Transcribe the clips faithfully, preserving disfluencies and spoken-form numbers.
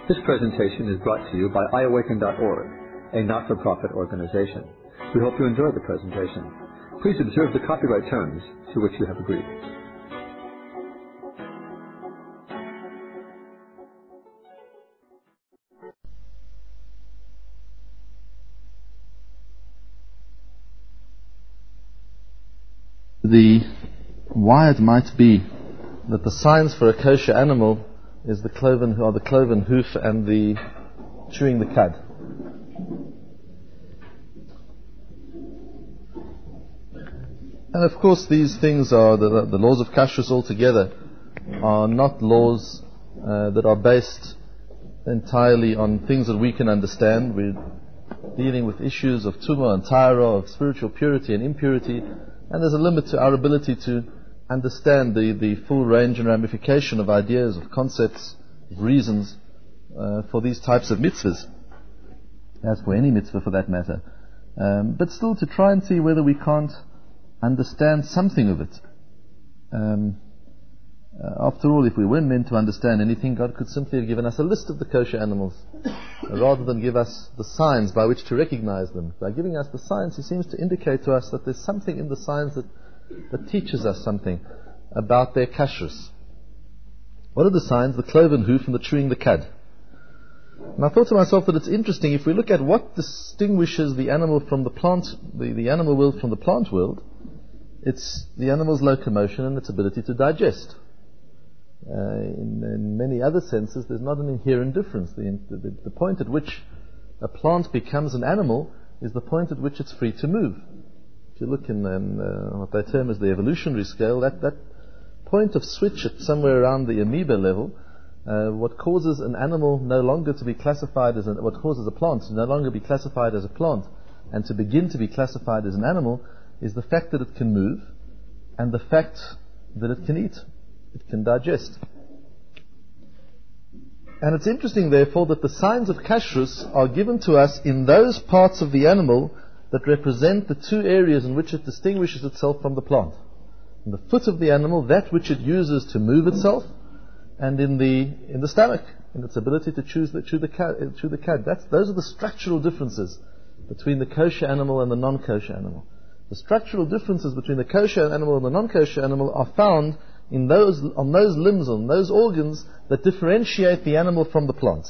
This presentation is brought to you by i awaken dot org, a not-for-profit organization. We hope you enjoy the presentation. Please observe the copyright terms to which you have agreed. The why it might be that the signs for a kosher animal is the cloven or the cloven hoof and the chewing the cud. And of course, these things are the, the laws of kashrus altogether are not laws uh, that are based entirely on things that we can understand. We're dealing with issues of tumah and tahara, of spiritual purity and impurity. And there's a limit to our ability to understand the, the full range and ramification of ideas, of concepts, of reasons uh, for these types of mitzvahs, as for any mitzvah for that matter. Um, but still to try and see whether we can't understand something of it. Um, uh, after all, if we weren't meant to understand anything, God could simply have given us a list of the kosher animals, rather than give us the signs by which to recognize them. By giving us the signs, He seems to indicate to us that there's something in the signs that, that teaches us something about their kashrus. What are the signs? The cloven hoof and the chewing the cud. And I thought to myself that it's interesting, if we look at what distinguishes the animal from the plant, the, the animal world from the plant world, it's the animal's locomotion and its ability to digest. Uh, in, in many other senses, there's not an inherent difference. The, the, the point at which a plant becomes an animal is the point at which it's free to move. If you look in um, uh, what they term as the evolutionary scale, that, that point of switch at somewhere around the amoeba level, uh, what causes an animal no longer to be classified as an, what causes a plant to no longer be classified as a plant and to begin to be classified as an animal, is the fact that it can move and the fact that it can eat. It can digest. And it's interesting, therefore, that the signs of kashrus are given to us in those parts of the animal that represent the two areas in which it distinguishes itself from the plant. In the foot of the animal, that which it uses to move itself, and in the in the stomach, in its ability to choose the, chew the cud. Chew the cud. That's, those are the structural differences between the kosher animal and the non-kosher animal. The structural differences between the kosher animal and the non-kosher animal are found in those, on those limbs, on those organs that differentiate the animal from the plant.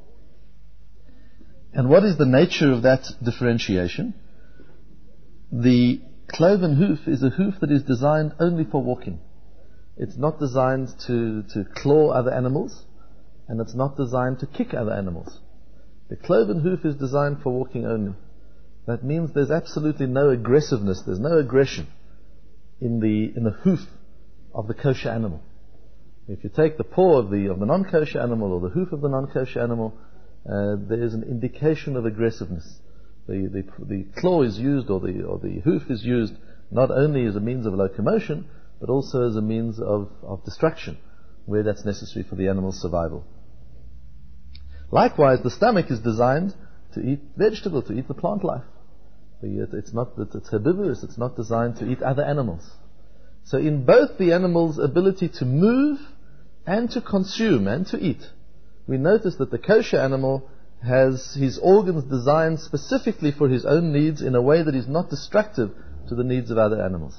And what is the nature of that differentiation? The cloven hoof is a hoof that is designed only for walking. It's not designed to, to claw other animals, and it's not designed to kick other animals. The cloven hoof is designed for walking only. That means there's absolutely no aggressiveness, there's no aggression in the in the hoof of the kosher animal. If you take the paw of the of the non-kosher animal or the hoof of the non-kosher animal, uh, there is an indication of aggressiveness. The, the the claw is used, or the or the hoof is used, not only as a means of locomotion, but also as a means of, of destruction, where that's necessary for the animal's survival. Likewise, the stomach is designed to eat vegetable, to eat the plant life. It's not it's herbivorous. It's not designed to eat other animals. So in both the animal's ability to move and to consume and to eat, we notice that the kosher animal has his organs designed specifically for his own needs in a way that is not destructive to the needs of other animals.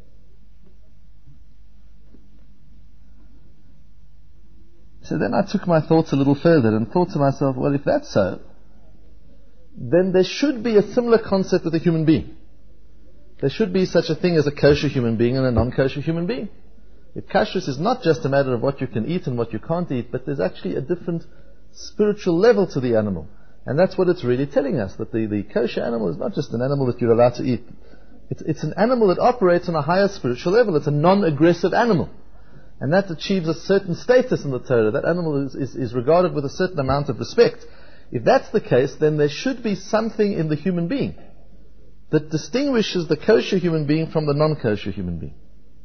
So then I took my thoughts a little further and thought to myself, well, if that's so, then there should be a similar concept with a human being. There should be such a thing as a kosher human being and a non-kosher human being. If kashrus is not just a matter of what you can eat and what you can't eat, but there's actually a different spiritual level to the animal. And that's what it's really telling us, that the, the kosher animal is not just an animal that you're allowed to eat. It's, it's an animal that operates on a higher spiritual level. It's a non-aggressive animal. And that achieves a certain status in the Torah. That animal is, is, is regarded with a certain amount of respect. If that's the case, then there should be something in the human being that distinguishes the kosher human being from the non-kosher human being.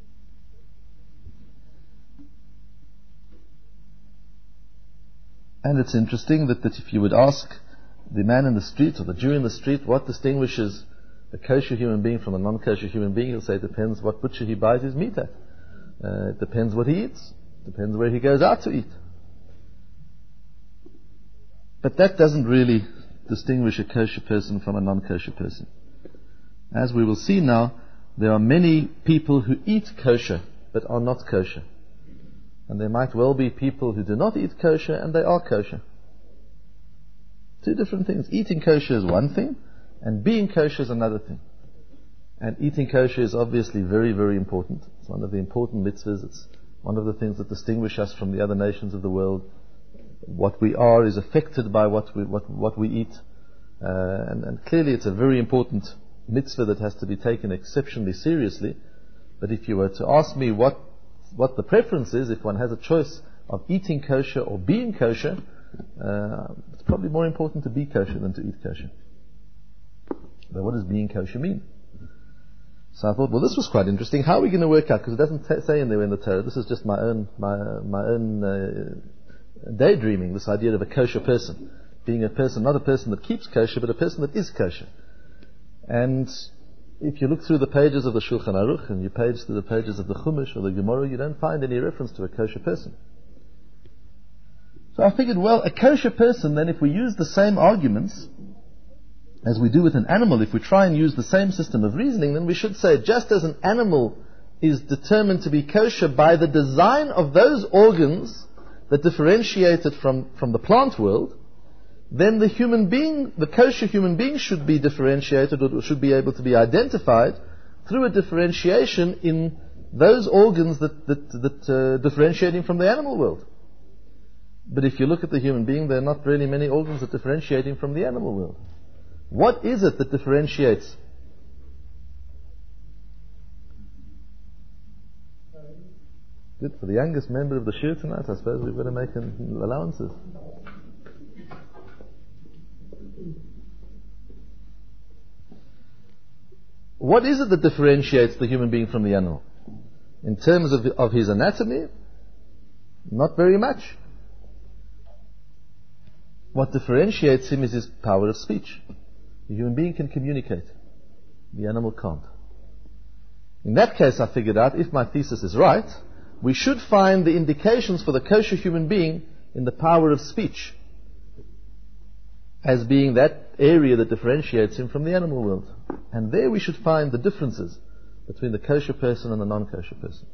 And it's interesting that, that if you would ask the man in the street or the Jew in the street what distinguishes a kosher human being from a non-kosher human being, he'll say it depends what butcher he buys his meat at. Uh, it depends what he eats. It depends where he goes out to eat. But that doesn't really distinguish a kosher person from a non-kosher person. As we will see now, there are many people who eat kosher but are not kosher. And there might well be people who do not eat kosher and they are kosher. Two different things. Eating kosher is one thing, and being kosher is another thing. And eating kosher is obviously very, very important. It's one of the important mitzvahs. It's one of the things that distinguish us from the other nations of the world. What we are is affected by what we, what, what we eat. Uh, and, and clearly it's a very important mitzvah that has to be taken exceptionally seriously. But if you were to ask me what, what the preference is, if one has a choice of eating kosher or being kosher, uh, it's probably more important to be kosher than to eat kosher. But what does being kosher mean? So I thought, well, this was quite interesting. How are we going to work out? Because it doesn't t- say in there in the Torah. This is just my own my my own uh, daydreaming. This idea of a kosher person being a person, not a person that keeps kosher, but a person that is kosher. And if you look through the pages of the Shulchan Aruch and you page through the pages of the Chumash or the Gemara, you don't find any reference to a kosher person. So I figured, well, a kosher person, then, if we use the same arguments as we do with an animal, if we try and use the same system of reasoning, then we should say, just as an animal is determined to be kosher by the design of those organs that differentiate it from, from the plant world, then the human being, the kosher human being should be differentiated, or should be able to be identified through a differentiation in those organs that, that, that uh, differentiate him from the animal world. But if you look at the human being, there are not really many organs that differentiate him from the animal world. What is it that differentiates? Good. For the youngest member of the shir tonight, I suppose we've got to make allowances. What is it that differentiates the human being from the animal? In terms of, of his anatomy, not very much. What differentiates him is his power of speech. The human being can communicate. The animal can't. In that case, I figured out, if my thesis is right, we should find the indications for the kosher human being in the power of speech, as being that area that differentiates him from the animal world. And there we should find the differences between the kosher person and the non-kosher person.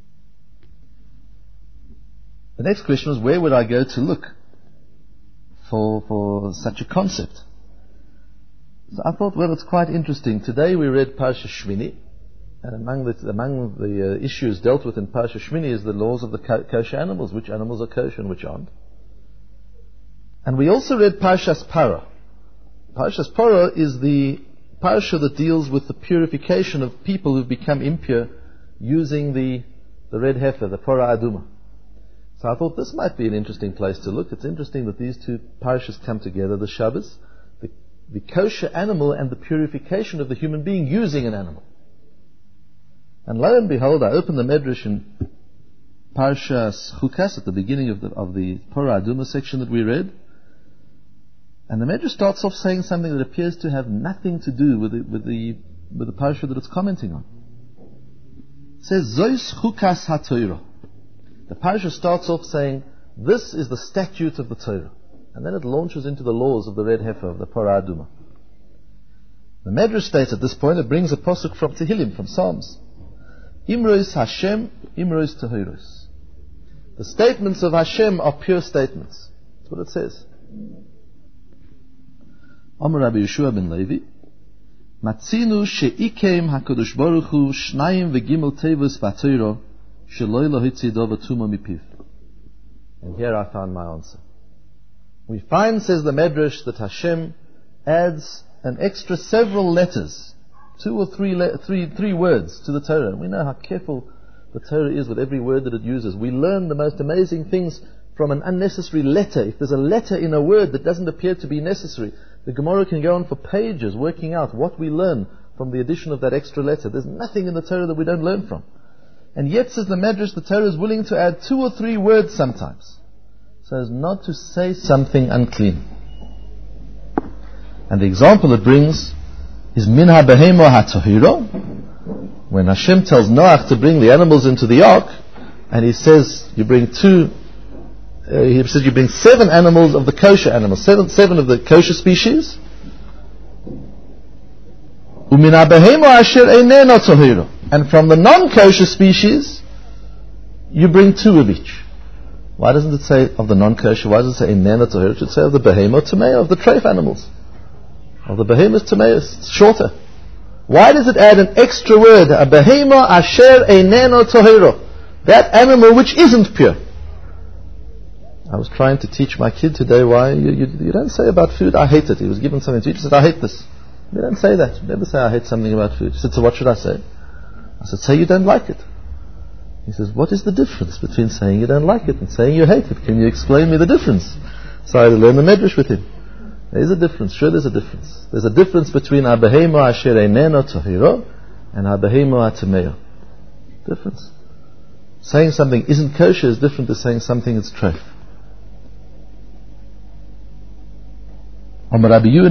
The next question was, where would I go to look for, for such a concept? So I thought, well, it's quite interesting. Today we read Parsha Shmini, and among the, among the uh, issues dealt with in Parsha Shmini is the laws of the ko- kosher animals, which animals are kosher and which aren't. And we also read Parshas Parah. Parshas Parah is the parsha that deals with the purification of people who've become impure using the, the red heifer, the Parah Aduma. So I thought this might be an interesting place to look. It's interesting that these two parshas come together, the Shabbos, the, the kosher animal and the purification of the human being using an animal. And lo and behold, I opened the Medrash in Parshas Chukas at the beginning of the, of the Parah Aduma section that we read. And the Medrash starts off saying something that appears to have nothing to do with the, with the, with the parsha that it's commenting on. It says, Zois Chukas HaTorah. The parsha starts off saying, this is the statute of the Torah. And then it launches into the laws of the red heifer, of the Parah Aduma. The Medrash states at this point, it brings a pasuk from Tehillim, from Psalms. Imrois Hashem, Imrois Tehoros. The statements of Hashem are pure statements. That's what it says. Amar Rabbi Yeshua ben Levi, Matzinu she'ikem HaKadosh Baruch Hu shnayim v'gimel tevus b'Torah sheloi lohitzi dova tuma mipiv. And here I found my answer. We find, says the Medrash, that Hashem adds an extra several letters, two or three, le- three, three words to the Torah. We know how careful the Torah is with every word that it uses. We learn the most amazing things from an unnecessary letter. If there's a letter in a word that doesn't appear to be necessary, the Gemara can go on for pages working out what we learn from the addition of that extra letter. There's nothing in the Torah that we don't learn from. And yet, says the Medrash, the Torah is willing to add two or three words sometimes, so as not to say something unclean. And the example it brings is Min HaBehemo HaTohiro, when Hashem tells Noach to bring the animals into the ark, and he says, you bring two uh, he says you bring seven animals of the kosher animals, seven, seven of the kosher species. And from the non-kosher species, you bring two of each. Why doesn't it say of the non-kosher? Why does it say inena tohira? It should say of the behemah tamei, of the treif animals. Of the behemah tamei, it's shorter. Why does it add an extra word? A behemah asher inena tohira. That animal which isn't pure. I was trying to teach my kid today why you, you, you don't say about food, I hate it. He was given something to eat. He said, I hate this. You don't say that. You never say, I hate something about food. He said, so what should I say? I said, say you don't like it. He says, what is the difference between saying you don't like it and saying you hate it? Can you explain me the difference? So I had to learn the medrash with him. There is a difference. Sure, there's a difference. There's a difference between a behemah asher einena tohira and a behemah atamea. Difference. Saying something isn't kosher is different to saying something is treif. And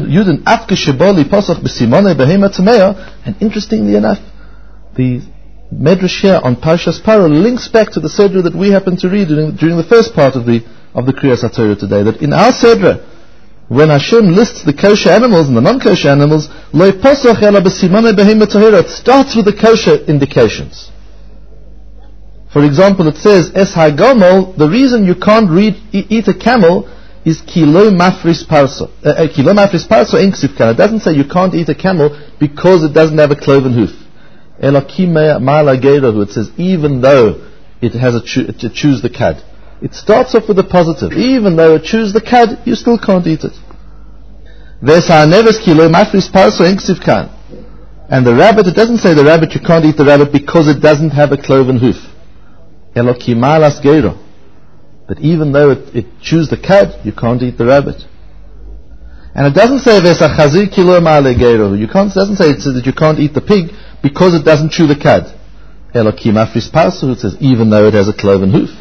interestingly enough, the medrash here on Parshas Paro links back to the Sedra that we happened to read during, during the first part of the of the Kriyas HaTorah today. That in our Sedra, when Hashem lists the kosher animals and the non-kosher animals, lo posach ela b'simone behema tahira, it starts with the kosher indications. For example, it says, Es hagomol, the reason you can't read, eat a camel is kilo mafris parso. Uh, kilo mafris parso inksivkan. It doesn't say you can't eat a camel because it doesn't have a cloven hoof. Elokim ma'ala geirahu. It says even though it has a chew, it chews the cud. It starts off with a positive. Even though it chews the cud, you still can't eat it. Vesa neves kilo mafris parso inksivkan. And the rabbit, it doesn't say the rabbit, you can't eat the rabbit because it doesn't have a cloven hoof. Elokim ma'alas geirahu. But even though it, it chews the cud, you can't eat the rabbit. And it doesn't say Vesa chazir kilo ma'ale geirahu. You can't. It doesn't say it says that you can't eat the pig because it doesn't chew the cud. Elokim afris parsu. It says even though it has a cloven hoof.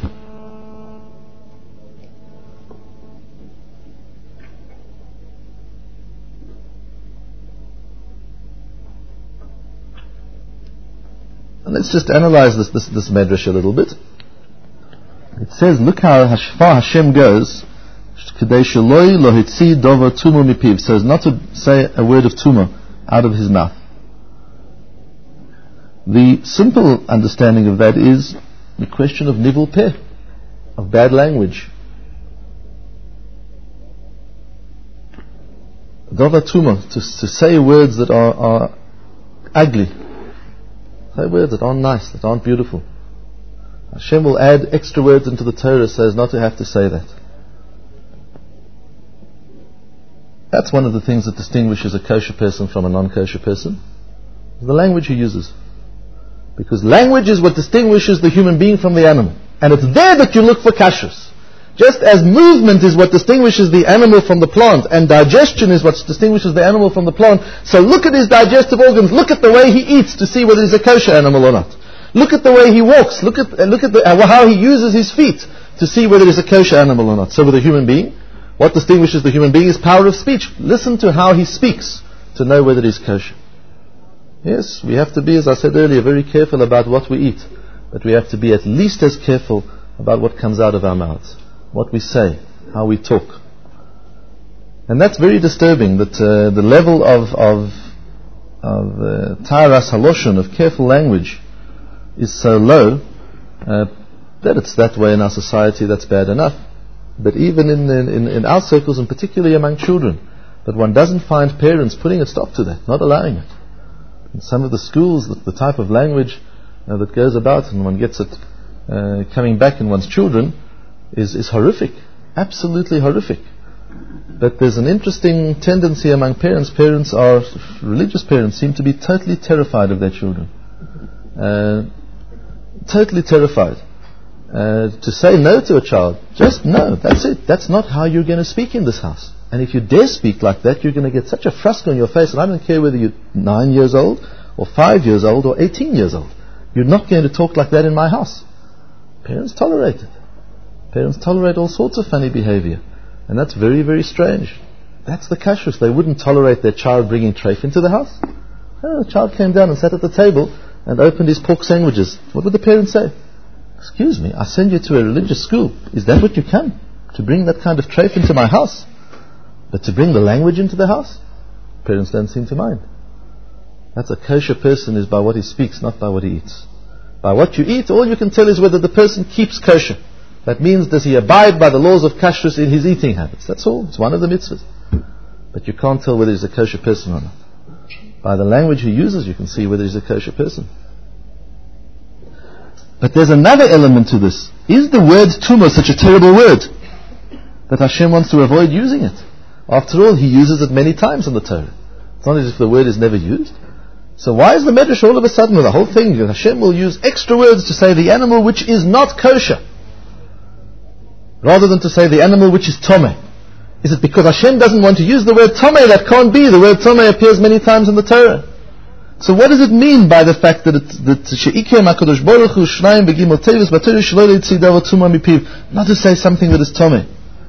And let's just analyze this this, this medrash a little bit. It says, look how far Hashem goes, so as not to say a word of tumah out of his mouth. The simple understanding of that is the question of nivul peh, of bad language. Dover tumah, to, to say words that are, are ugly, say words that aren't nice, that aren't beautiful. Hashem will add extra words into the Torah so as not to have to say that. That's one of the things that distinguishes a kosher person from a non-kosher person. The language he uses. Because language is what distinguishes the human being from the animal. And it's there that you look for kashrus. Just as movement is what distinguishes the animal from the plant, and digestion is what distinguishes the animal from the plant, so look at his digestive organs, look at the way he eats to see whether he's a kosher animal or not. Look at the way he walks. Look at uh, look at the, uh, how he uses his feet to see whether he's a kosher animal or not. So with a human being, what distinguishes the human being is power of speech. Listen to how he speaks to know whether he's kosher. Yes, we have to be, as I said earlier, very careful about what we eat. But we have to be at least as careful about what comes out of our mouths, what we say, how we talk. And that's very disturbing, that uh, the level of of, of uh, taras haloshon, of careful language, is so low uh, that it's that way in our society. That's bad enough. But even in, in, in our circles, and particularly among children, that one doesn't find parents putting a stop to that, not allowing it. In some of the schools, the, the type of language uh, that goes about and one gets it uh, coming back in one's children is, is horrific, absolutely horrific. But there's an interesting tendency among parents. Parents are, religious parents seem to be totally terrified of their children. Uh, totally terrified. Uh, to say no to a child, just no, that's it. That's not how you're going to speak in this house. And if you dare speak like that, you're going to get such a frusk on your face, and I don't care whether you're nine years old, or five years old, or eighteen years old. You're not going to talk like that in my house. Parents tolerate it. Parents tolerate all sorts of funny behavior. And that's very, very strange. That's the kashrus. They wouldn't tolerate their child bringing treif into the house. Oh, the child came down and sat at the table and opened his pork sandwiches. What would the parents say? Excuse me, I send you to a religious school. Is that what you come? to bring that kind of treif into my house. But to bring the language into the house, parents don't seem to mind. That's a kosher person is by what he speaks, not by what he eats. By what you eat, all you can tell is whether the person keeps kosher. That means, does he abide by the laws of kashrus in his eating habits? That's all. It's one of the mitzvahs. But you can't tell whether he's a kosher person or not. By the language he uses, you can see whether he's a kosher person. But there's another element to this. Is the word tumah such a terrible word that Hashem wants to avoid using it? After all, he uses it many times in the Torah. It's not as if the word is never used. So why is the Medrash all of a sudden, with the whole thing, Hashem will use extra words to say the animal which is not kosher, rather than to say the animal which is tomeh? Is it because Hashem doesn't want to use the word tomeh? That can't be. The word tomeh appears many times in the Torah. So what does it mean by the fact that it, that she'ikem HaKadosh Baruch Hu shnayim begimel tevis b'Torah shelo yitzi davar tumah mipiv, not to say something that is tomeh?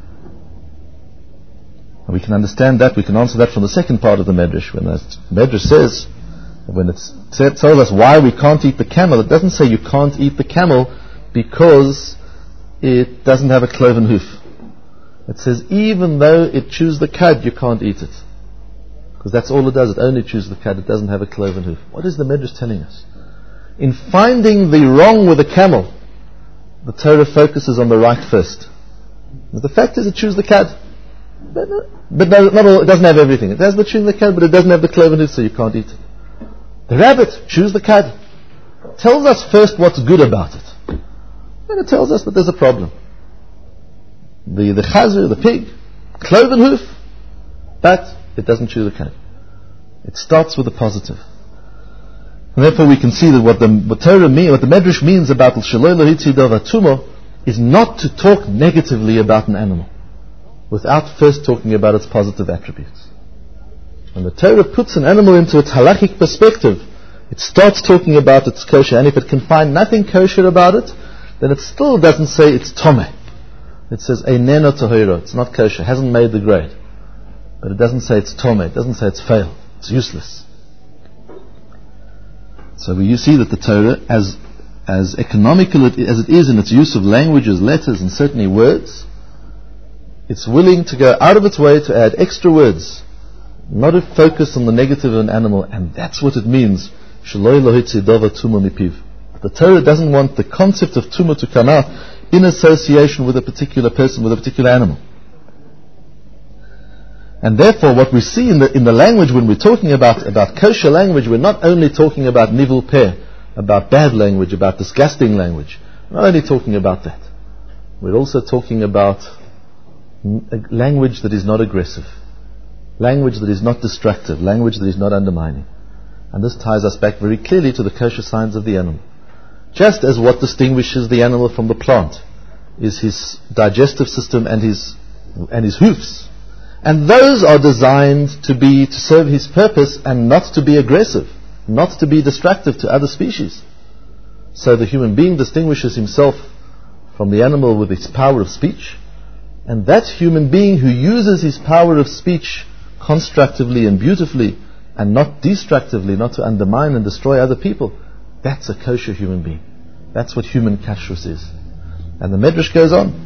And we can understand that. We can answer that from the second part of the Medrash. When the Medrash says, when it tells us why we can't eat the camel, it doesn't say you can't eat the camel because it doesn't have a cloven hoof. It says even though it chews the cud, you can't eat it. Because that's all it does. It only chews the cud. It doesn't have a cloven hoof. What is the Medrash telling us? In finding the wrong with a camel, the Torah focuses on the right first. But the fact is it chews the cud. But, but no, not all, it doesn't have everything. It has the chewing the cud, but it doesn't have the cloven hoof, so you can't eat it. The rabbit chews the cud. Tells us first what's good about it. Then it tells us that there's a problem. The the chazir, the pig, cloven hoof, but it doesn't chew the cud. It starts with a positive. And therefore we can see that what the what Torah mean, what the Medrash means about shelo lohitzi davar tumah is not to talk negatively about an animal without first talking about its positive attributes. When the Torah puts an animal into its halachic perspective, it starts talking about its kosher, and if it can find nothing kosher about it, then it still doesn't say it's tomeh. It says einena tahira, it's not kosher, hasn't made the grade. But it doesn't say it's tomeh, it doesn't say it's failed, it's useless. So we you see that the Torah, as as economical as it is in its use of languages, letters, and certainly words, it's willing to go out of its way to add extra words, not to focus on the negative of an animal, and that's what it means. Shelo lohitzi davar tumah mipiv. The Torah doesn't want the concept of tumah to come out in association with a particular person, with a particular animal. And therefore, what we see in the in the language, when we're talking about about kosher language, we're not only talking about nivul peh, about bad language, about disgusting language. We're not only talking about that. We're also talking about language that is not aggressive, language that is not destructive, language that is not undermining. And this ties us back very clearly to the kosher signs of the animal. Just as what distinguishes the animal from the plant is his digestive system and his and his hoofs. And those are designed to be to serve his purpose and not to be aggressive, not to be destructive to other species. So the human being distinguishes himself from the animal with its power of speech, and that human being who uses his power of speech constructively and beautifully and not destructively, not to undermine and destroy other people, that's a kosher human being. That's what human kashrus is. And the Medrash goes on.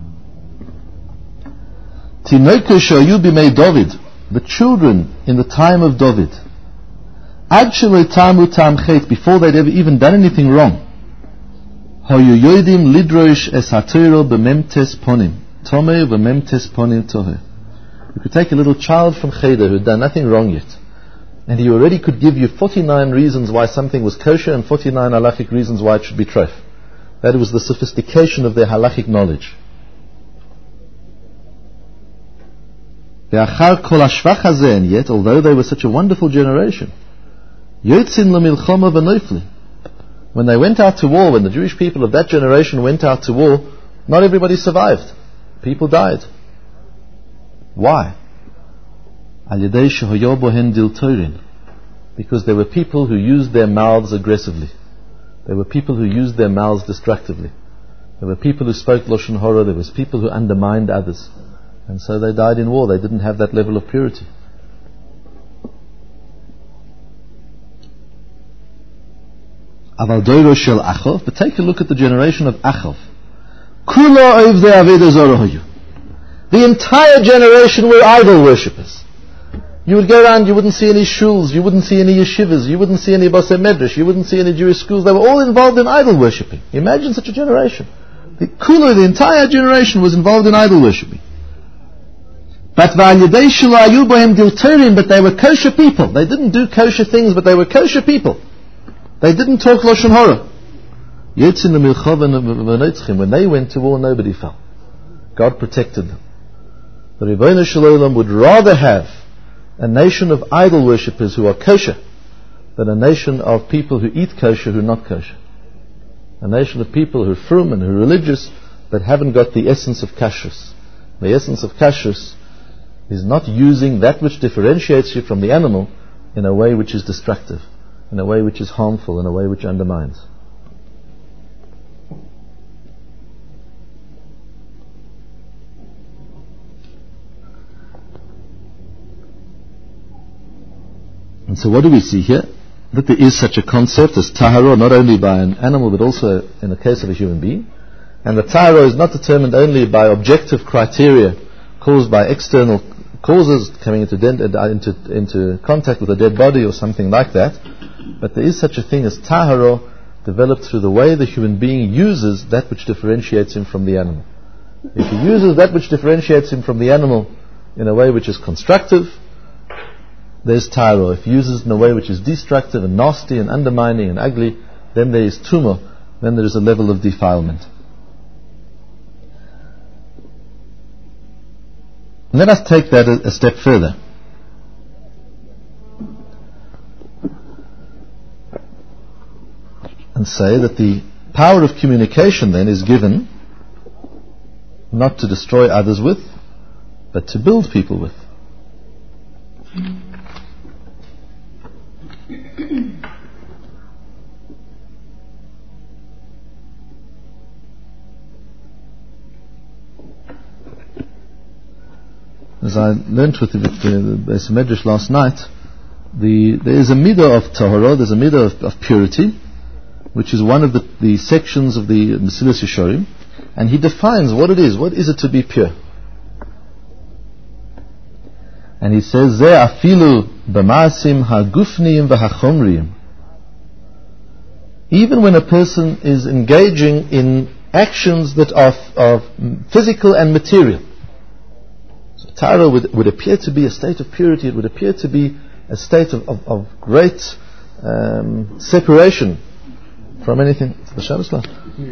Tinoke shayu b'mei David, the children in the time of David, ad shelo tamu tam chet, before they'd ever even done anything wrong, hayu yodim lidrosh es haTorah b'memtes ponim, tomei b'memtes ponim tohe. You could take a little child from Cheder who had done nothing wrong yet, and he already could give you forty-nine reasons why something was kosher and forty-nine halachic reasons why it should be treif. That was the sophistication of their halachic knowledge. And yet, although they were such a wonderful generation, when they went out to war, when the Jewish people of that generation went out to war, not everybody survived. People died. Why? Because there were people who used their mouths aggressively. There were people who used their mouths destructively. There were people who spoke Lashon Hara. There was people who undermined others. And so they died in war. They didn't have that level of purity. But take a look at the generation of Achav. The entire generation were idol worshippers. You would go around, you wouldn't see any shuls, you wouldn't see any yeshivas, you wouldn't see any basei medrash, you wouldn't see any Jewish schools. They were all involved in idol worshipping. Imagine such a generation. The kula, the entire generation was involved in idol worshipping. But but they were kosher people. They didn't do kosher things, but they were kosher people. They didn't talk lashon hara. When they went to war, nobody fell. God protected them. The Ribono Shel Olam would rather have a nation of idol worshippers who are kosher than a nation of people who eat kosher who are not kosher. A nation of people who are frum and who are religious but haven't got the essence of kashrus. The essence of kashrus is not using that which differentiates you from the animal in a way which is destructive, in a way which is harmful, in a way which undermines. And so what do we see here? That there is such a concept as tahara, not only by an animal but also in the case of a human being. And the tahara is not determined only by objective criteria caused by external causes, coming into, de- into, into contact with a dead body or something like that, but there is such a thing as tahara developed through the way the human being uses that which differentiates him from the animal. If he uses that which differentiates him from the animal in a way which is constructive, there's tahara. If he uses it in a way which is destructive and nasty and undermining and ugly, then there is tumah, then there is a level of defilement. Let us take that a, a step further. And say that the power of communication then is given not to destroy others with, but to build people with. As I learnt with the, with the Beis Medrash last night, the, there is a midah of tahara, there's a midah of, of purity, which is one of the, the sections of the Mesilas Yesharim, and he defines what it is. What is it to be pure? And he says, Ze afilu b'ma'asim ha'gufniyim v'ha'chomriyim. Even when a person is engaging in actions that are, are physical and material. So tahara would, would appear to be a state of purity, it would appear to be a state of, of, of great um, separation from anything. The Shabbos law.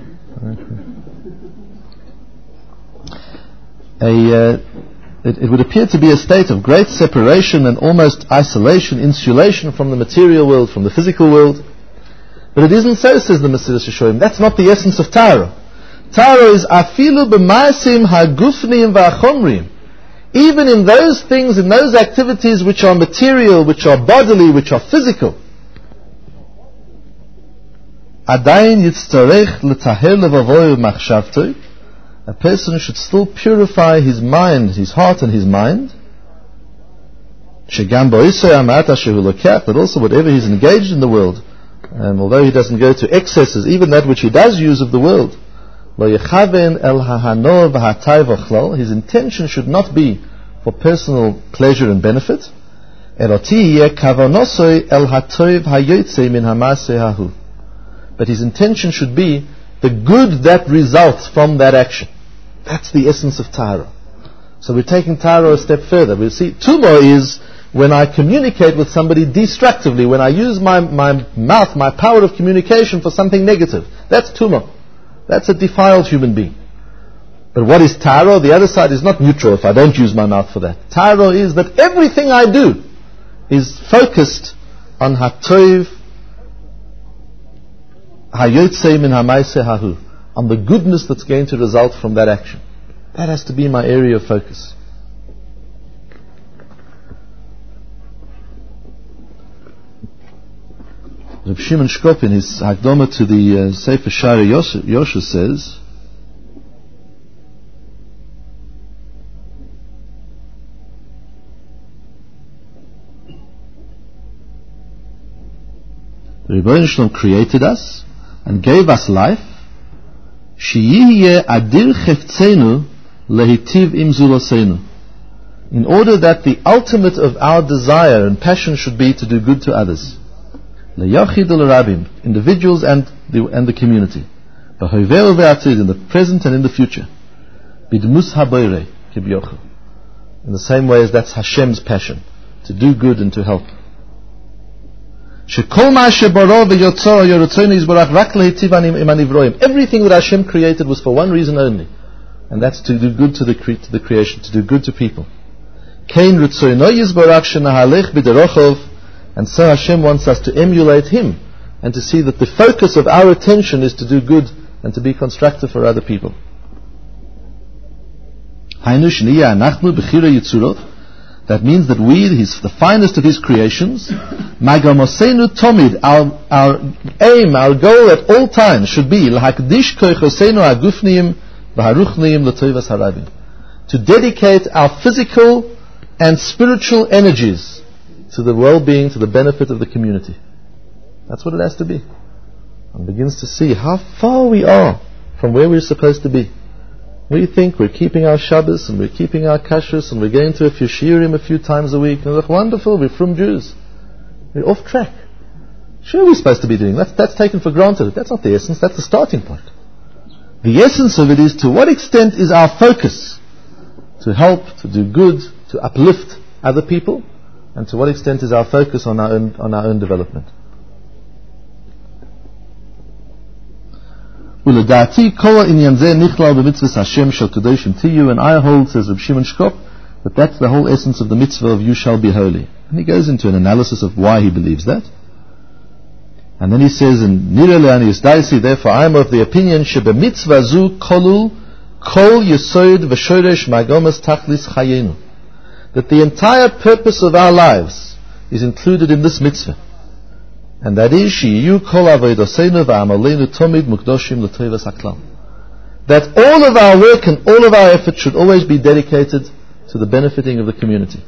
A, uh, it, it would appear to be a state of great separation and almost isolation, insulation from the material world, from the physical world. But it isn't so, says the Mesilas Yesharim. That's not the essence of tahara. Tahara is afilu b'ma'asim ha'gufniyim v'ha'chomriyim. Even in those things, in those activities which are material, which are bodily, which are physical, adayin yitztarech l'taher levavoy u'machshavtoi, a person should still purify his mind, his heart and his mind, shegam bo'isei amata shehu lokach, but also whatever he's engaged in the world, um, although he doesn't go to excesses, even that which he does use of the world, lo yechaven el hahano v'hatay v'chlal, his intention should not be for personal pleasure and benefit, eloti yeh kavanosoi el hatoiv hayotzei min hamaseh hahu, but his intention should be the good that results from that action. That's the essence of tahara. So we're taking tahara a step further. We'll see, tumah is when I communicate with somebody destructively, when I use my, my mouth, my power of communication for something negative. That's tumah. That's a defiled human being. But what is tahara? The other side is not neutral if I don't use my mouth for that. Tahara is that everything I do is focused on hatoiv hayotzei min hamaaseh hahu, on the goodness that's going to result from that action. That has to be my area of focus. Reb Shimon Shkop in his Hakdama to the uh, Sefer Shari Yosha says, the Ribono Shel Olam created us and gave us life. Sheyihyeh adir cheftzenu lehitiv im zuloseinu, in order that the ultimate of our desire and passion should be to do good to others. Leyachid u'lerabim, individuals and the, and the community. B'hover u've'atid, in the present and in the future. B'dmus haboirei, kibyochel. In the same way as that's Hashem's passion, to do good and to help. Everything that Hashem created was for one reason only, and that's to do good to the, cre- to the creation, to do good to people. And so Hashem wants us to emulate Him, and to see that the focus of our attention is to do good and to be constructive for other people. That means that we, his, the finest of His creations, Magamosenu Tomid, our, our aim, our goal at all times should be L'hakdish koichosenu agufniim v'haruchniim l'toivas harabim, to dedicate our physical and spiritual energies to the well-being, to the benefit of the community. That's what it has to be. One begins to see how far we are from where we're supposed to be. We think we're keeping our Shabbos and we're keeping our kashrus and we're going to a few shiurim a few times a week, and we're like, wonderful, we're from Jews. We're off track. Sure, we're supposed to be doing that. That's taken for granted. That's not the essence, that's the starting point. The essence of it is, to what extent is our focus to help, to do good, to uplift other people, and to what extent is our focus on our own, on our own development. Uladati kola inyan zeh nichlal b'mitzvahs Hashem shel kadoshim tiyu, and I hold, says Reb Shimon Shkop, that that's the whole essence of the mitzvah of you shall be holy. And he goes into an analysis of why he believes that. And then he says in Nira le'ani yisdaisi, therefore I am of the opinion shebe mitzvah zu kolul kol yesod v'shoresh magomas tachlis chayenu, that the entire purpose of our lives is included in this mitzvah. And that is, Shiyu kol avodoseinu v'amaleinu tomid mukdoshim l'toivas haklal, that all of our work and all of our effort should always be dedicated to the benefiting of the community.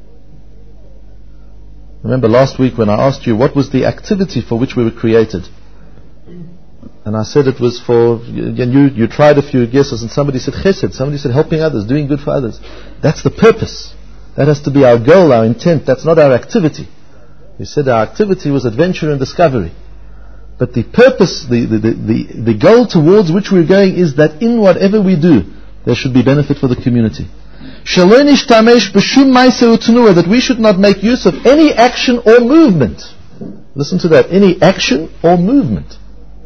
Remember last week when I asked you what was the activity for which we were created, and I said it was for, and you, you tried a few guesses, and somebody said chesed, somebody said helping others, doing good for others. That's the purpose. That has to be our goal, our intent. That's not our activity. We said our activity was adventure and discovery. But the purpose, the, the, the, the, the goal towards which we're going is that in whatever we do, there should be benefit for the community. That we should not make use of any action or movement. Listen to that, any action or movement.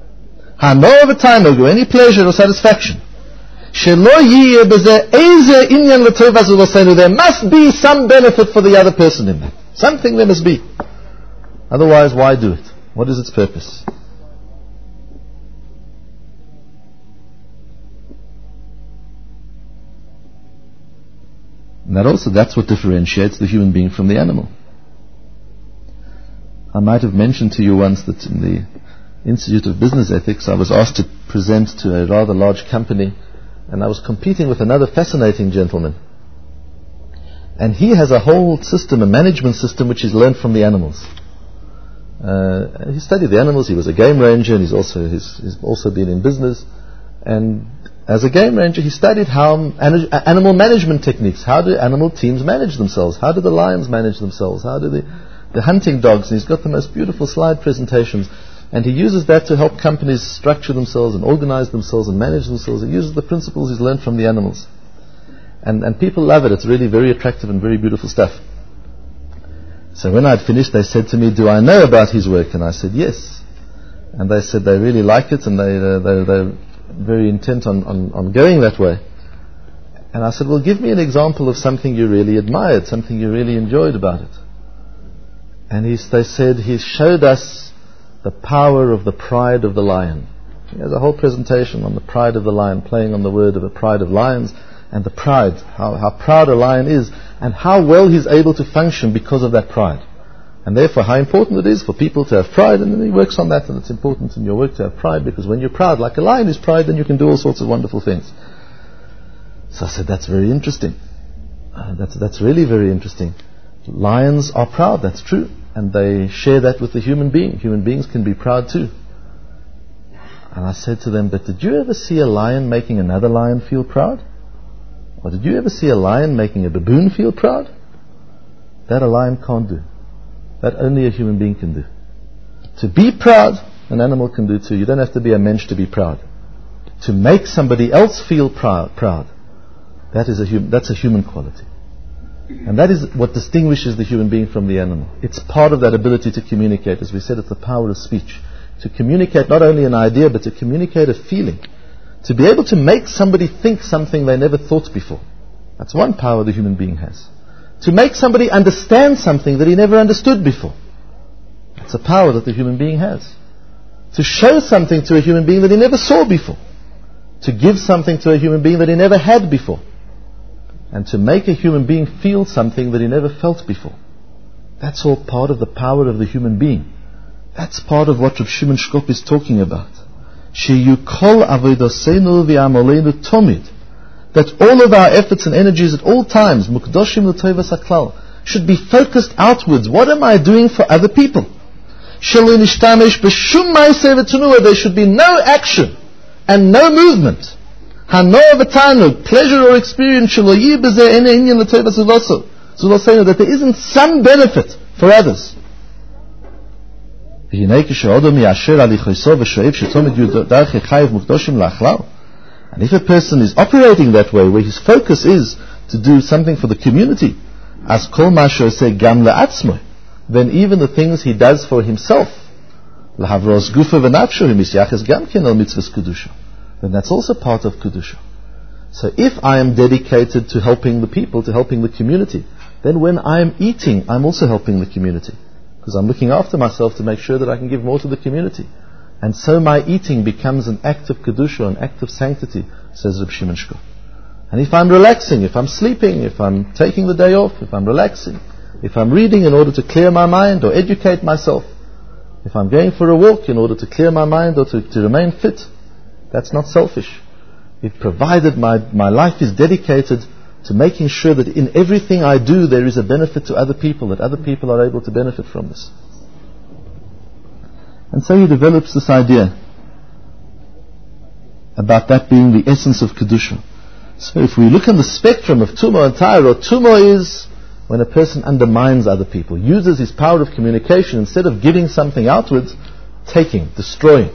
Any pleasure or satisfaction. There must be some benefit for the other person in that. Something there must be. Otherwise, why do it? What is its purpose? And that also, that's what differentiates the human being from the animal. I might have mentioned to you once that in the Institute of Business Ethics I was asked to present to a rather large company, and I was competing with another fascinating gentleman. And he has a whole system, a management system, which he's learned from the animals. Uh, he studied the animals. He was a game ranger, and he's also he's, he's also been in business. And as a game ranger, he studied how an, animal management techniques. How do animal teams manage themselves? How do the lions manage themselves? How do the, the hunting dogs? And he's got the most beautiful slide presentations. And he uses that to help companies structure themselves and organize themselves and manage themselves. He uses the principles he's learned from the animals. And, and people love it. It's really very attractive and very beautiful stuff. So when I'd finished, they said to me, do I know about his work? And I said, yes. And they said they really like it, and they, uh, they, they're very intent on, on, on going that way. And I said, well, give me an example of something you really admired, something you really enjoyed about it. And he, they said, he showed us the power of the pride of the lion. He has a whole presentation on the pride of the lion, playing on the word of the pride of lions, and the pride, how, how proud a lion is, and how well he's able to function because of that pride. And therefore how important it is for people to have pride, and then he works on that, and it's important in your work to have pride, because when you're proud, like a lion is proud, then you can do all sorts of wonderful things. So I said, that's very interesting. Uh, that's, that's really very interesting. Lions are proud, that's true, and they share that with the human being. Human beings can be proud too. And I said to them, but did you ever see a lion making another lion feel proud? Or did you ever see a lion making a baboon feel proud? That a lion can't do. That only a human being can do. To be proud, an animal can do too. You don't have to be a mensch to be proud. To make somebody else feel proud, proud that is a hum- that's a human quality. And that is what distinguishes the human being from the animal. It's part of that ability to communicate. As we said, it's the power of speech. To communicate not only an idea, but to communicate a feeling. To be able to make somebody think something they never thought before. That's one power the human being has. To make somebody understand something that he never understood before. That's a power that the human being has. To show something to a human being that he never saw before. To give something to a human being that he never had before. And to make a human being feel something that he never felt before. That's all part of the power of the human being. That's part of what Rav Shimon Shkop is talking about. Sheyukol avodaseinu v'amoleinu tomid. That all of our efforts and energies at all times, mukdoshim l'tovas haklal, should be focused outwards. What am I doing for other people? Shelo nishtamesh b'shum ma'aseh v'tunua. There should be no action and no movement. Hanoah v'tanug, pleasure or experience, shelo yi b'zeh ene inyan l'tovas zulaseinu, that there isn't some benefit for others. And if a person is operating that way, where his focus is to do something for the community, as kol masho say gam le'atzmo, then even the things he does for himself, lahavros gufa v'nafsho himisyachas gam ken al mitzvahs kedusha, then that's also part of kedusha. So if I am dedicated to helping the people, to helping the community, then when I am eating, I'm also helping the community. Because I'm looking after myself to make sure that I can give more to the community. And so my eating becomes an act of kedusha, an act of sanctity, says Reb Shimon Shkop. And if I'm relaxing, if I'm sleeping, if I'm taking the day off, if I'm relaxing, if I'm reading in order to clear my mind or educate myself, if I'm going for a walk in order to clear my mind or to, to remain fit, that's not selfish. If provided my, my life is dedicated to making sure that in everything I do there is a benefit to other people, that other people are able to benefit from this. And so he develops this idea about that being the essence of Kedusha. So if we look on the spectrum of Tumah and Taira, Tumah is when a person undermines other people, uses his power of communication, instead of giving something outwards, taking, destroying.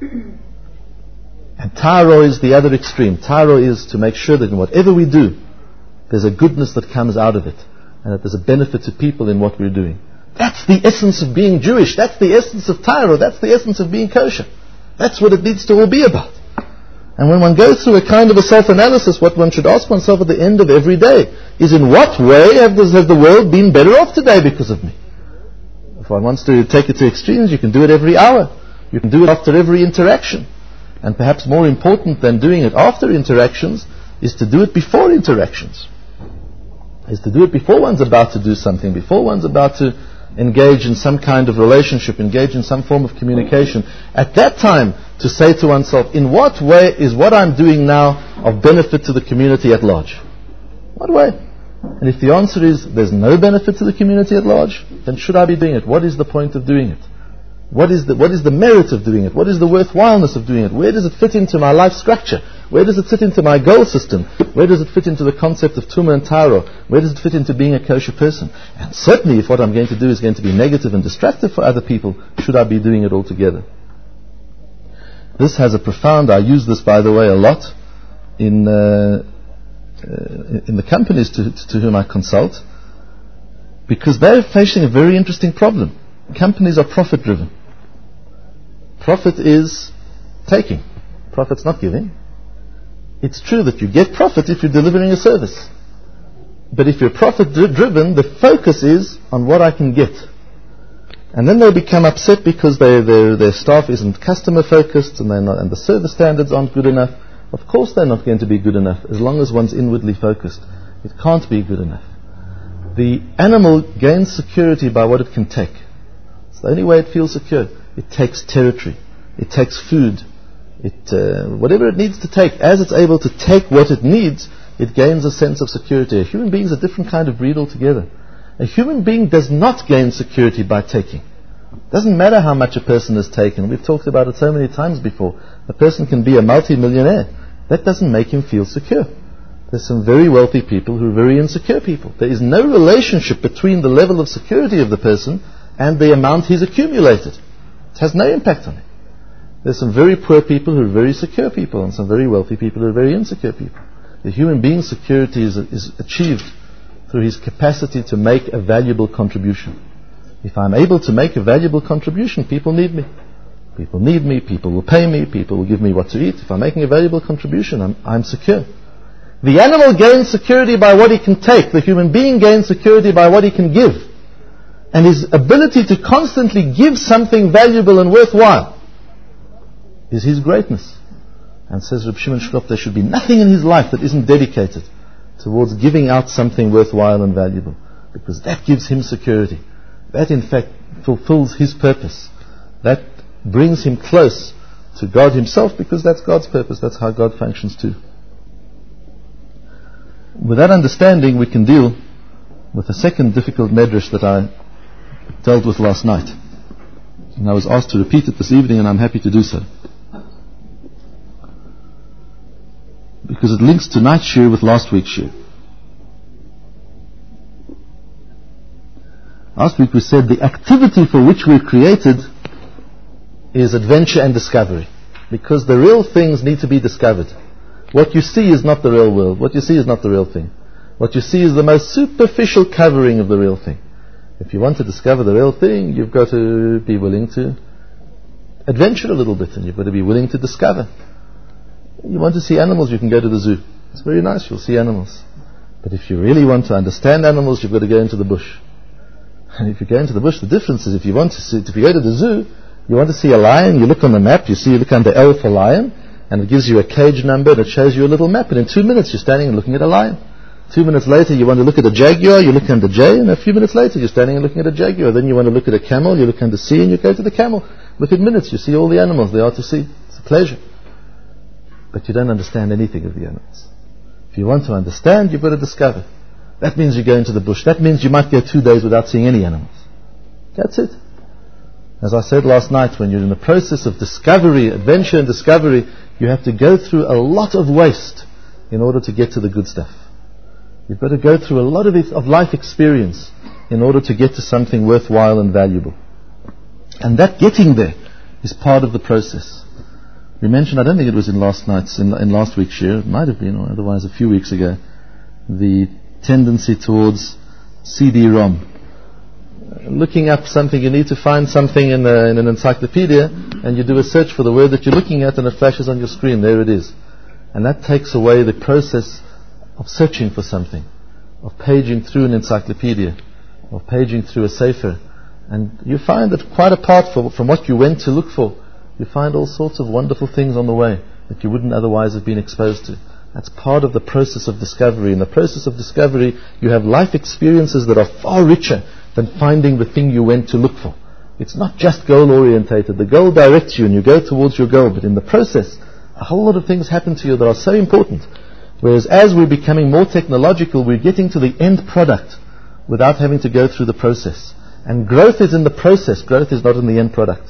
And Taira is the other extreme. Taira is to make sure that in whatever we do, there's a goodness that comes out of it, and that there's a benefit to people in what we're doing. That's the essence of being Jewish. That's the essence of Torah. That's the essence of being kosher. That's what it needs to all be about. And when one goes through a kind of a self-analysis, what one should ask oneself at the end of every day is, in what way have this, has the world been better off today because of me? If one wants to take it to extremes, you can do it every hour. You can do it after every interaction. And perhaps more important than doing it after interactions is to do it before interactions. Is to do it before one's about to do something, before one's about to engage in some kind of relationship, engage in some form of communication. At that time, to say to oneself, in what way is what I'm doing now of benefit to the community at large? What way? And if the answer is, there's no benefit to the community at large, then should I be doing it? What is the point of doing it? What is the, what is the merit of doing it? What is the worthwhileness of doing it? Where does it fit into my life structure? Where does it fit into my goal system? Where does it fit into the concept of Tumah and Taira? Where does it fit into being a kosher person? And certainly if what I'm going to do is going to be negative and destructive for other people, should I be doing it altogether? This has a profound, I use this by the way a lot in, uh, uh, in the companies to, to whom I consult, because they're facing a very interesting problem. Companies are profit driven. Profit is taking. Profit's not giving. It's true that you get profit if you're delivering a service. But if you're profit driven, the focus is on what I can get. And then they become upset because they, their, their staff isn't customer focused and, they're not, and the service standards aren't good enough. Of course they're not going to be good enough as long as one's inwardly focused. It can't be good enough. The animal gains security by what it can take. It's the only way it feels secure. It takes territory. It takes food. It, uh, whatever it needs to take. As it's able to take what it needs, it gains a sense of security. A human being is a different kind of breed altogether. A human being does not gain security by taking. It doesn't matter how much a person has taken. We've talked about it so many times before. A person can be a multi-millionaire. That doesn't make him feel secure. There's some very wealthy people who are very insecure people. There is no relationship between the level of security of the person and the amount he's accumulated. It has no impact on it. There's some very poor people who are very secure people, and some very wealthy people who are very insecure people. The human being's security is, is achieved through his capacity to make a valuable contribution. If I'm able to make a valuable contribution, people need me. People need me, people will pay me, people will give me what to eat. If I'm making a valuable contribution, I'm, I'm secure. The animal gains security by what he can take. The human being gains security by what he can give. And his ability to constantly give something valuable and worthwhile is his greatness. And says Reb Shimon Shkop, there should be nothing in his life that isn't dedicated towards giving out something worthwhile and valuable, because that gives him security. That in fact fulfills his purpose. That brings him close to God himself, because that's God's purpose. That's how God functions too. With that understanding, we can deal with the second difficult medrash that I dealt with last night. And I was asked to repeat it this evening, and I'm happy to do so, because it links tonight's shir with last week's shir. Last week we said the activity for which we're created is adventure and discovery, because the real things need to be discovered. What you see is not the real world. What you see is not the real thing. What you see is the most superficial covering of the real thing. If you want to discover the real thing, you've got to be willing to adventure a little bit, and you've got to be willing to discover. You want to see animals, you can go to the zoo. It's very nice, you'll see animals. But if you really want to understand animals, you've got to go into the bush. And if you go into the bush, the difference is if you want to see, if you go to the zoo, you want to see a lion, you look on the map, you see, you look under L for lion, and it gives you a cage number, and it shows you a little map, and in two minutes you're standing and looking at a lion. Two minutes later you want to look at a jaguar, you look under J, and a few minutes later you're standing and looking at a jaguar. Then you want to look at a camel, you look under C, and you go to the camel. Within minutes you see all the animals there are to see. It's a pleasure. But you don't understand anything of the animals. If you want to understand, you've got to discover. That means you go into the bush. That means you might go two days without seeing any animals. That's it. As I said last night, when you're in the process of discovery, adventure and discovery, you have to go through a lot of waste in order to get to the good stuff. You've got to go through a lot of, it, of life experience in order to get to something worthwhile and valuable. And that getting there is part of the process. We mentioned, I don't think it was in last night's, in, in last week's shir, it might have been, or otherwise a few weeks ago, the tendency towards C D ROM. Looking up something, you need to find something in, a, in an encyclopedia, and you do a search for the word that you're looking at, and it flashes on your screen. There it is. And that takes away the process of searching for something, of paging through an encyclopedia, of paging through a sefer. And you find that quite apart from, from what you went to look for, you find all sorts of wonderful things on the way that you wouldn't otherwise have been exposed to. That's part of the process of discovery. In the process of discovery, you have life experiences that are far richer than finding the thing you went to look for. It's not just goal-orientated. The goal directs you and you go towards your goal, but in the process, a whole lot of things happen to you that are so important. Whereas as we're becoming more technological, we're getting to the end product without having to go through the process. And growth is in the process. Growth is not in the end product.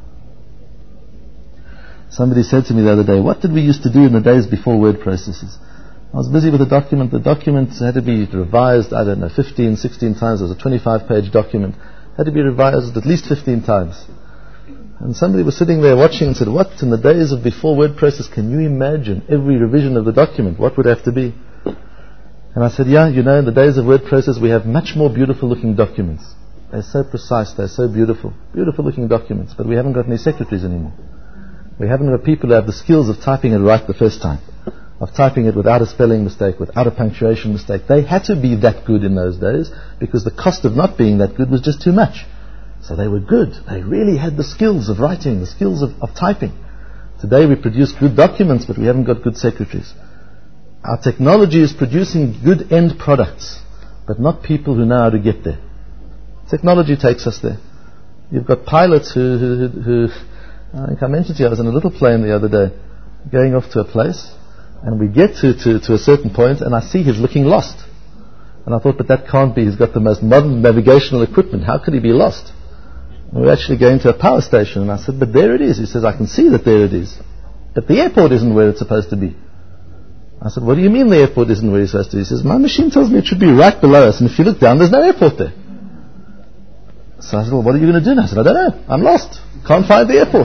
Somebody said to me the other day, what did we used to do in the days before word processors? I was busy with a document. The document had to be revised, I don't know, fifteen, sixteen times. It was a twenty-five page document. It had to be revised at least fifteen times. And somebody was sitting there watching and said, what, in the days of before word process, can you imagine every revision of the document? What would it have to be? And I said, yeah, you know, in the days of word process, we have much more beautiful looking documents. They're so precise, they're so beautiful. Beautiful looking documents, but we haven't got any secretaries anymore. We haven't got people who have the skills of typing it right the first time, of typing it without a spelling mistake, without a punctuation mistake. They had to be that good in those days because the cost of not being that good was just too much. So they were good. They really had the skills of writing, the skills of, of typing. Today we produce good documents, but we haven't got good secretaries. Our technology is producing good end products, but not people who know how to get there. Technology takes us there. You've got pilots who, who, who I think I mentioned to you, I was in a little plane the other day, going off to a place, and we get to, to, to a certain point, and I see he's looking lost. And I thought, but that can't be. He's got the most modern navigational equipment. How could he be lost? And we're actually going to a power station, and I said, but there it is. He says, I can see that there it is. But the airport isn't where it's supposed to be. I said, what do you mean the airport isn't where it's supposed to be? He says, my machine tells me it should be right below us, and if you look down, there's no airport there. So I said, well, what are you going to do now? I said, I don't know. I'm lost. Can't find the airport.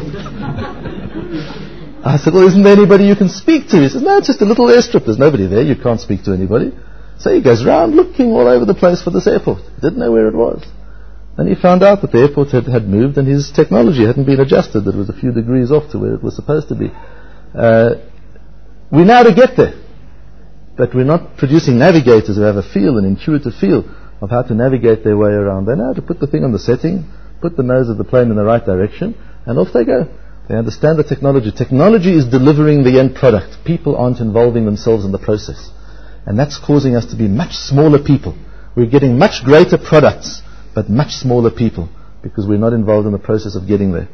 I said, well, isn't there anybody you can speak to? He says, no, it's just a little airstrip. There's nobody there. You can't speak to anybody. So he goes around looking all over the place for this airport. Didn't know where it was. And he found out that the airport had, had moved and his technology hadn't been adjusted. That it was a few degrees off to where it was supposed to be. Uh, we know how to get there. But we're not producing navigators who have a feel, an intuitive feel of how to navigate their way around. They know how to put the thing on the setting, put the nose of the plane in the right direction, and off they go. They understand the technology. Technology is delivering the end product. People aren't involving themselves in the process. And that's causing us to be much smaller people. We're getting much greater products, but much smaller people, because we're not involved in the process of getting there.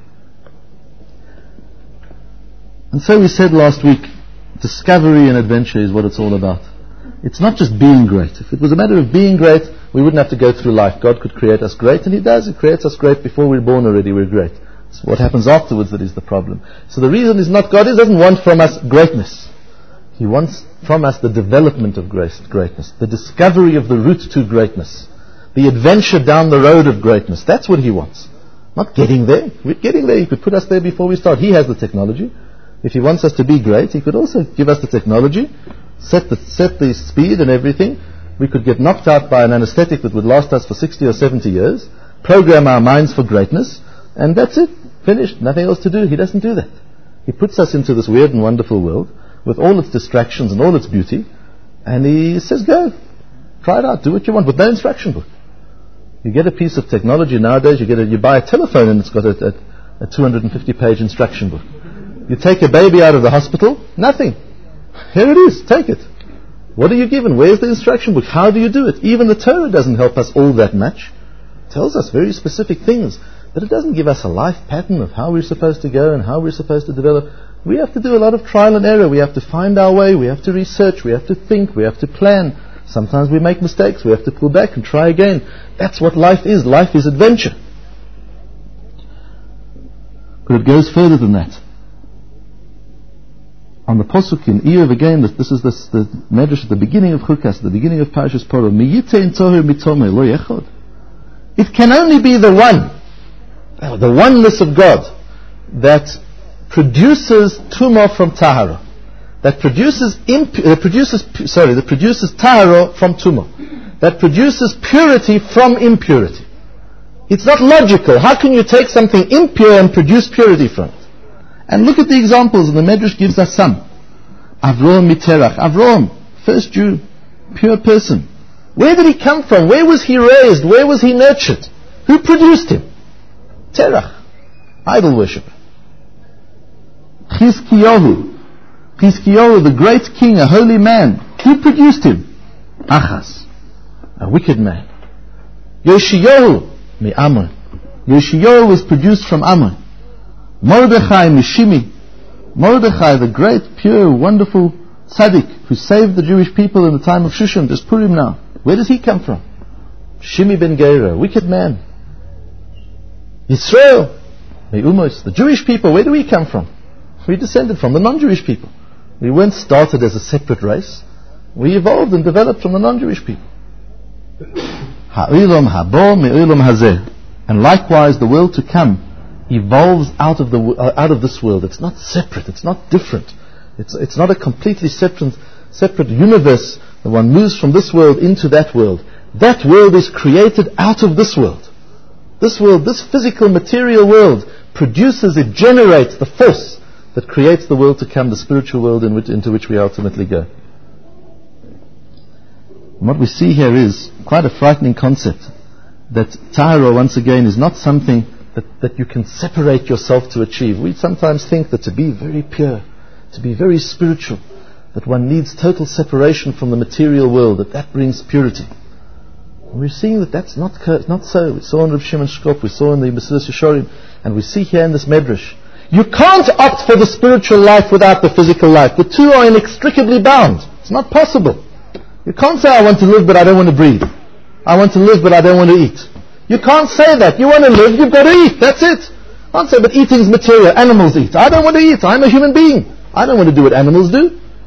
And so we said last week, discovery and adventure is what it's all about. It's not just being great. If it was a matter of being great, we wouldn't have to go through life. God could create us great, and He does. He creates us great before we're born already. We're great. It's what happens afterwards that is the problem. So the reason is not God doesn't want from us greatness. He wants from us the development of grace, greatness, the discovery of the route to greatness, the adventure down the road of greatness. That's what He wants. Not getting there. We're getting there. He could put us there before we start. He has the technology. If He wants us to be great, He could also give us the technology, set the, set the speed and everything. We could get knocked out by an anesthetic that would last us for sixty or seventy years, program our minds for greatness, and that's it. Finished. Nothing else to do. He doesn't do that. He puts us into this weird and wonderful world with all its distractions and all its beauty, and He says, go. Try it out. Do what you want with no instruction book. You get a piece of technology nowadays, you get a, you buy a telephone and it's got a, a, a two hundred fifty page instruction book. You take a baby out of the hospital, nothing. Here it is, take it. What are you given? Where's the instruction book? How do you do it? Even the Torah doesn't help us all that much. It tells us very specific things, but it doesn't give us a life pattern of how we're supposed to go and how we're supposed to develop. We have to do a lot of trial and error. We have to find our way. We have to research. We have to think. We have to plan. Sometimes we make mistakes. We have to pull back and try again. That's what life is. Life is adventure. But it goes further than that. On the Pasuk in Eov again, this, this is this, the Medrash at the beginning of Chukas, the beginning of Parashas Paro. It can only be the one, the oneness of God, that produces tumah from tahara, that produces imp- uh, produces sorry, that produces tahara from tumah, that produces purity from impurity. It's not logical. How can you take something impure and produce purity from it? And look at the examples, and the Medrash gives us some. Avraham Miterach. Avraham, first Jew, pure person. Where did he come from? Where was he raised? Where was he nurtured? Who produced him? Terach, idol worshipper. Chizkiyahu. Chizkiyahu, the great king, a holy man. Who produced him? Achaz, a wicked man. Yoshiyahu, mi Ammon. Yoshiyahu was produced from Ammon. Mordechai Mishimi. Mordechai, the great, pure, wonderful tzaddik who saved the Jewish people in the time of Shushan, there's Purim now. Where does he come from? Shimi ben Gera, wicked man. Yisrael, Me'umos, the Jewish people, where do we come from? We descended from the non-Jewish people. We weren't started as a separate race. We evolved and developed from the non-Jewish people. Ha'olam habo me'olam hazeh. And likewise, the world to come evolves out of the uh, out of this world. It's not separate. It's not different. It's it's not a completely separate separate universe. The one moves from this world into that world. That world is created out of this world. This world, this physical material world, produces, it generates the force that creates the world to come, the spiritual world in which, into which we ultimately go. And what we see here is quite a frightening concept. That Tahara, once again, is not something That, that you can separate yourself to achieve. We sometimes think that to be very pure, to be very spiritual, that one needs total separation from the material world, that that brings purity. And we're seeing that that's not, not so. We saw in Rav Shimon Shkop, we saw in the Mesilas Yesharim, and we see here in this Medrash. You can't opt for the spiritual life without the physical life. The two are inextricably bound. It's not possible. You can't say, I want to live but I don't want to breathe. I want to live but I don't want to eat. You can't say that. You want to live, you've got to eat. That's it. I can't say, but eating is material. Animals eat. I don't want to eat. I'm a human being. I don't want to do what animals do.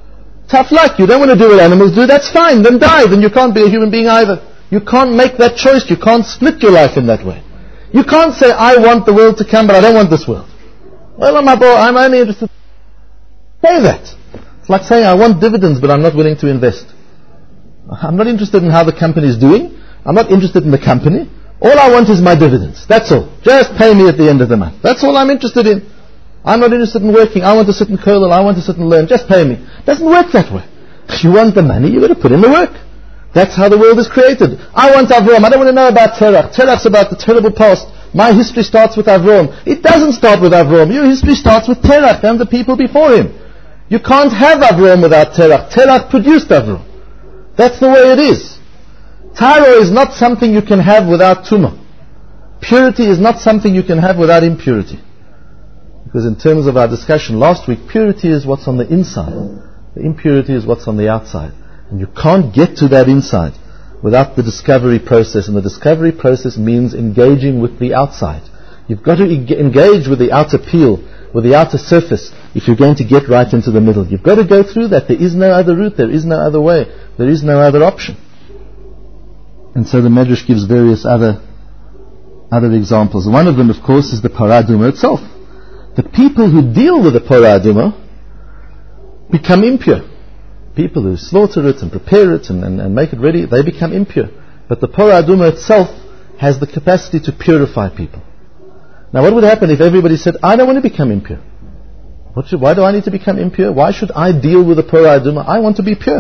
Tough luck. You don't want to do what animals do, that's fine. Then die. Then you can't be a human being either. You can't make that choice. You can't split your life in that way. You can't say, I want the world to come, but I don't want this world. Well, my boy, I'm only interested. Say that. It's like saying, I want dividends, but I'm not willing to invest. I'm not interested in how the company is doing. I'm not interested in the company. All I want is my dividends. That's all. Just pay me at the end of the month. That's all I'm interested in. I'm not interested in working. I want to sit in kollel. I want to sit and learn. Just pay me. It doesn't work that way. If you want the money, you've got to put in the work. That's how the world is created. I want Avram. I don't want to know about Terach. Terach's about the terrible past. My history starts with Avram. It doesn't start with Avram. Your history starts with Terach and the people before him. You can't have Avram without Terach. Terach produced Avram. That's the way it is. Tahara is not something you can have without Tumah. Purity is not something you can have without impurity. Because in terms of our discussion last week, purity is what's on the inside. The impurity is what's on the outside. And you can't get to that inside without the discovery process. And the discovery process means engaging with the outside. You've got to engage with the outer peel, with the outer surface, if you're going to get right into the middle. You've got to go through that. There is no other route. There is no other way. There is no other option. And so the Medrash gives various other other examples. One of them, of course, is the Parah Adumah itself. The people who deal with the Parah Adumah become impure. People who slaughter it and prepare it and, and, and make it ready, they become impure. But the Parah Adumah itself has the capacity to purify people. Now what would happen if everybody said, I don't want to become impure? What should, why do I need to become impure? Why should I deal with the Parah Adumah? I want to be pure.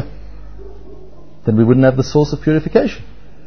Then we wouldn't have the source of purification.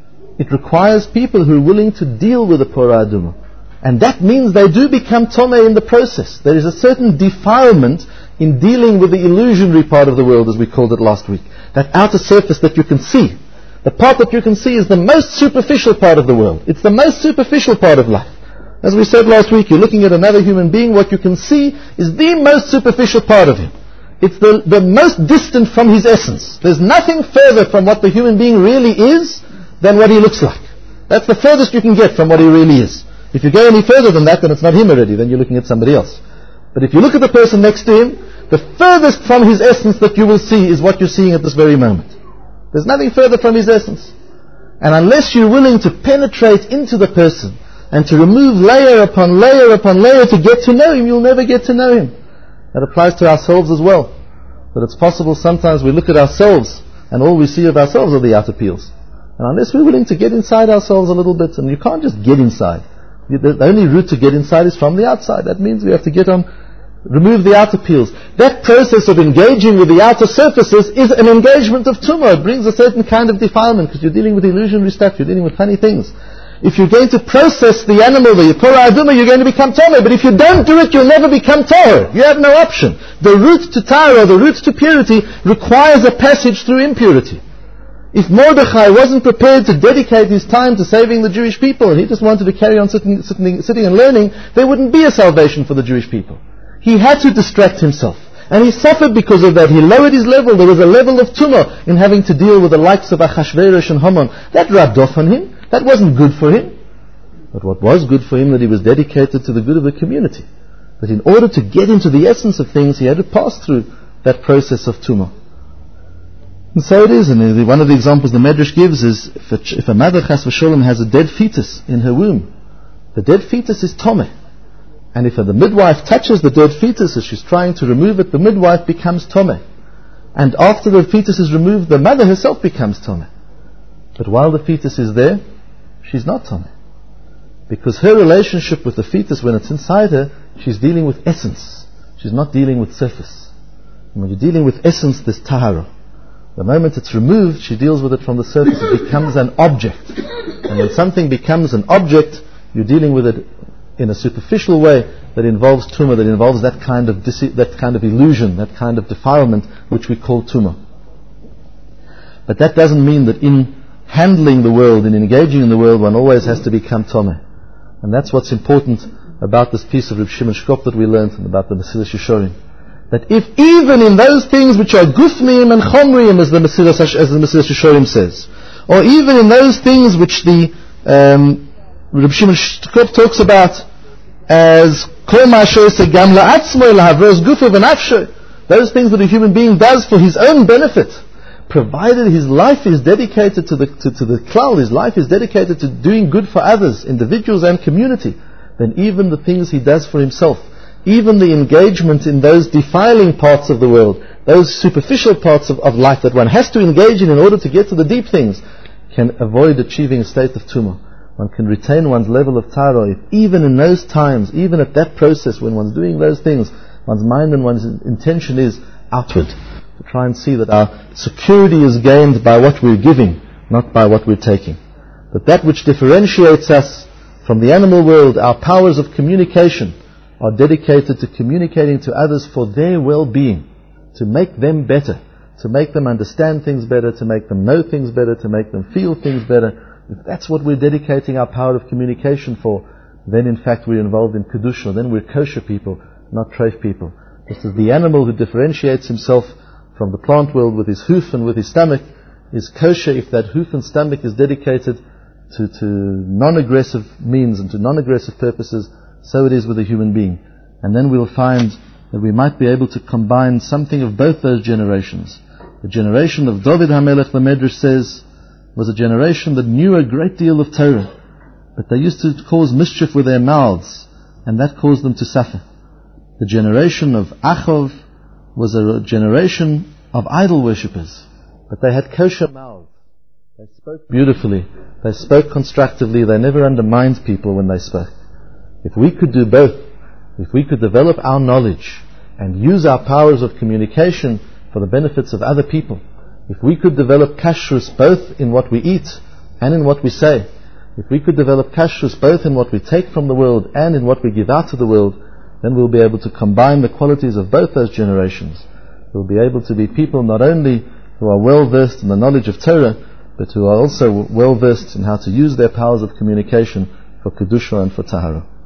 It requires people who are willing to deal with the Parah Adumah. And that means they do become Tomei in the process. There is a certain defilement in dealing with the illusionary part of the world, as we called it last week. That outer surface that you can see. The part that you can see is the most superficial part of the world. It's the most superficial part of life. As we said last week, you're looking at another human being, what you can see is the most superficial part of him. It's the, the most distant from his essence. There's nothing further from what the human being really is than what he looks like. That's the furthest you can get from what he really is. If you go any further than that, then it's not him already, then you're looking at somebody else. But if you look at the person next to him, the furthest from his essence that you will see is what you're seeing at this very moment. There's nothing further from his essence. And unless you're willing to penetrate into the person and to remove layer upon layer upon layer to get to know him, you'll never get to know him. That applies to ourselves as well. That it's possible sometimes we look at ourselves and all we see of ourselves are the outer peels. And unless we're willing to get inside ourselves a little bit, and you can't just get inside. The only route to get inside is from the outside. That means we have to get on, remove the outer peels. That process of engaging with the outer surfaces is an engagement of tumah. It brings a certain kind of defilement because you're dealing with illusionary stuff, you're dealing with funny things. If you're going to process the animal, the Parah Adumah, you're going to become Tomei. But if you don't do it, you'll never become Tahor. You have no option. The route to Tahor, the route to purity, requires a passage through impurity. If Mordechai wasn't prepared to dedicate his time to saving the Jewish people, and he just wanted to carry on sitting, sitting, sitting and learning, there wouldn't be a salvation for the Jewish people. He had to distract himself. And he suffered because of that. He lowered his level. There was a level of tumah in having to deal with the likes of Achashverosh and Haman. That rubbed off on him. That wasn't good for him. But what was good for him, that he was dedicated to the good of the community. That in order to get into the essence of things, he had to pass through that process of tumah. And so it is, and one of the examples the Medrash gives is if a, if a mother chas v'sholem has a dead fetus in her womb, the dead fetus is tomei. And if the midwife touches the dead fetus as she's trying to remove it, the midwife becomes tomei. And after the fetus is removed, the mother herself becomes tomei. But while the fetus is there, she's not tomei. Because her relationship with the fetus when it's inside her, she's dealing with essence. She's not dealing with surface. And when you're dealing with essence, there's tahara. The moment it's removed, she deals with it from the surface. It becomes an object. And when something becomes an object, you're dealing with it in a superficial way that involves tumah, that involves that kind of dece- that kind of illusion, that kind of defilement, which we call tumah. But that doesn't mean that in handling the world, in engaging in the world, one always has to become tomei. And that's what's important about this piece of Reb Shimon Shkop that we learned, and about the Mesilas Yesharim. That if even in those things which are gufniim and chomriim, as the Mesilas as the Mesilas Yesharim says, or even in those things which the um, Reb Shimon Shkop talks about as kol ma she'oseh gam la'atzmo lahavros gufav v'nafsho, those things that a human being does for his own benefit, provided his life is dedicated to the, to, to the klal, his life is dedicated to doing good for others, individuals and community, then even the things he does for himself, even the engagement in those defiling parts of the world, those superficial parts of, of life that one has to engage in in order to get to the deep things, can avoid achieving a state of tumah. One can retain one's level of tahara, if even in those times, even at that process when one's doing those things, one's mind and one's intention is outward, to try and see that our security is gained by what we're giving, not by what we're taking. That that which differentiates us from the animal world, our powers of communication, are dedicated to communicating to others for their well-being, to make them better, to make them understand things better, to make them know things better, to make them feel things better. If that's what we're dedicating our power of communication for, then in fact we're involved in kedusha, then we're kosher people, not treif people. Just as the animal who differentiates himself from the plant world with his hoof and with his stomach is kosher if that hoof and stomach is dedicated to, to non-aggressive means and to non-aggressive purposes, so it is with a human being. And then we'll find that we might be able to combine something of both those generations. The generation of David HaMelech, the Medrash says, was a generation that knew a great deal of Torah, but they used to cause mischief with their mouths, and that caused them to suffer. The generation of Achov was a generation of idol worshippers, but they had kosher mouths. They spoke beautifully, they spoke constructively, they never undermined people when they spoke. If we could do both, if we could develop our knowledge and use our powers of communication for the benefits of other people, if we could develop kashrus both in what we eat and in what we say, if we could develop kashrus both in what we take from the world and in what we give out to the world, then we'll be able to combine the qualities of both those generations. We'll be able to be people not only who are well versed in the knowledge of Torah, but who are also well versed in how to use their powers of communication for kedusha and for tahara.